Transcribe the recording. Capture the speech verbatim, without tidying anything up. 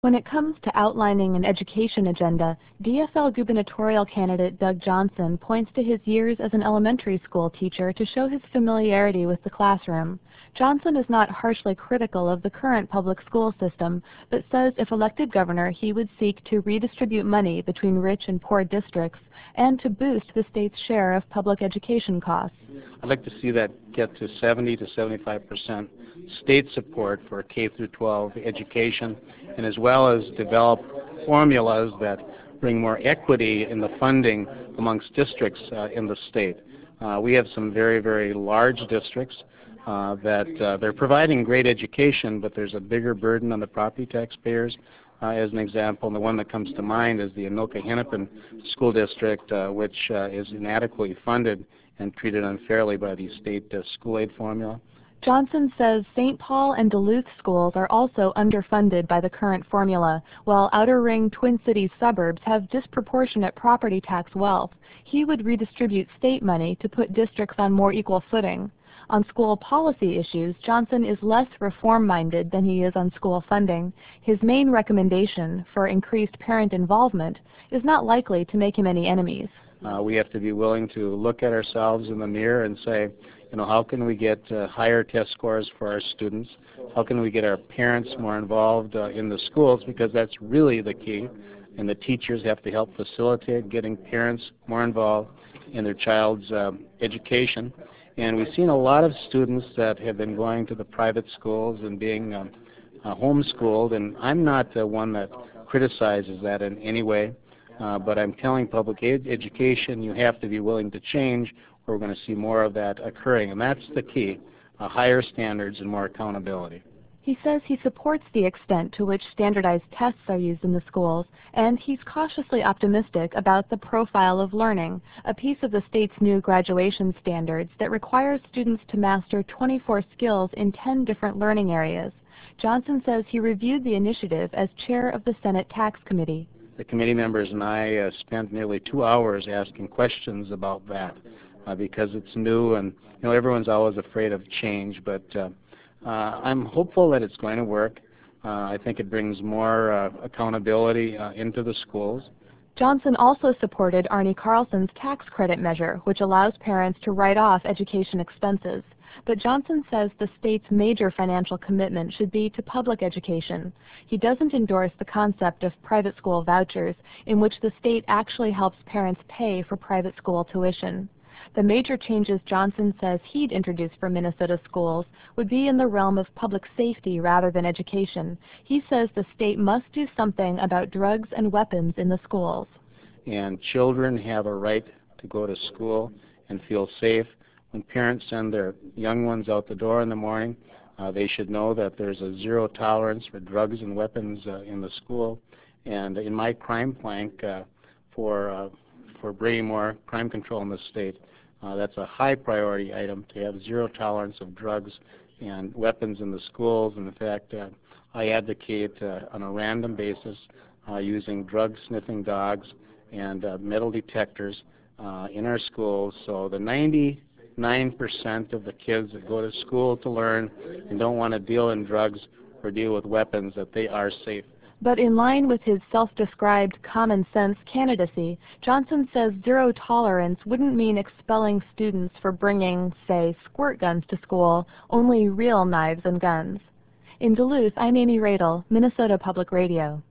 When it comes to outlining an education agenda, D F L gubernatorial candidate Doug Johnson points to his years as an elementary school teacher to show his familiarity with the classroom. Johnson is not harshly critical of the current public school system, but says if elected governor, he would seek to redistribute money between rich and poor districts and to boost the state's share of public education costs. I'd like to see that get to seventy to seventy-five percent state support for K through twelve education, and as well as develop formulas that bring more equity in the funding amongst districts uh, in the state. Uh, we have some very, very large districts uh, that uh, they're providing great education, but there's a bigger burden on the property taxpayers. Uh, as an example, and the one that comes to mind is the Anoka Hennepin School District, uh, which uh, is inadequately funded and treated unfairly by the state uh, school aid formula. Johnson says Saint Paul and Duluth schools are also underfunded by the current formula, while Outer Ring Twin Cities suburbs have disproportionate property tax wealth. He would redistribute state money to put districts on more equal footing. On school policy issues, Johnson is less reform-minded than he is on school funding. His main recommendation for increased parent involvement is not likely to make him any enemies. Uh, we have to be willing to look at ourselves in the mirror and say, you know, how can we get uh, higher test scores for our students? How can we get our parents more involved uh, in the schools? Because that's really the key. And the teachers have to help facilitate getting parents more involved in their child's uh, education. And we've seen a lot of students that have been going to the private schools and being um, uh, homeschooled. And I'm not the one that criticizes that in any way. Uh, but I'm telling public ed education you have to be willing to change, or we're going to see more of that occurring. And that's the key, uh, higher standards and more accountability. He says he supports the extent to which standardized tests are used in the schools, and he's cautiously optimistic about the profile of learning, a piece of the state's new graduation standards that requires students to master twenty-four skills in ten different learning areas. Johnson says he reviewed the initiative as chair of the Senate Tax Committee. The committee members and I uh, spent nearly two hours asking questions about that uh, because it's new, and you know everyone's always afraid of change, but uh, uh, I'm hopeful that it's going to work. Uh, I think it brings more uh, accountability uh, into the schools. Johnson also supported Arnie Carlson's tax credit measure, which allows parents to write off education expenses. But Johnson says the state's major financial commitment should be to public education. He doesn't endorse the concept of private school vouchers, in which the state actually helps parents pay for private school tuition. The major changes Johnson says he'd introduce for Minnesota schools would be in the realm of public safety rather than education. He says the state must do something about drugs and weapons in the schools. And children have a right to go to school and feel safe. When parents send their young ones out the door in the morning, uh, they should know that there's a zero tolerance for drugs and weapons uh, in the school. And in my crime plank uh, for, uh, for bringing more crime control in the state, uh, that's a high priority item to have zero tolerance of drugs and weapons in the schools. And in fact, uh, I advocate uh, on a random basis uh, using drug sniffing dogs and uh, metal detectors uh, in our schools, so the ninety-nine percent of the kids that go to school to learn and don't want to deal in drugs or deal with weapons, that they are safe. But in line with his self-described common sense candidacy, Johnson says zero tolerance wouldn't mean expelling students for bringing, say, squirt guns to school, only real knives and guns. In Duluth, I'm Amy Radel, Minnesota Public Radio.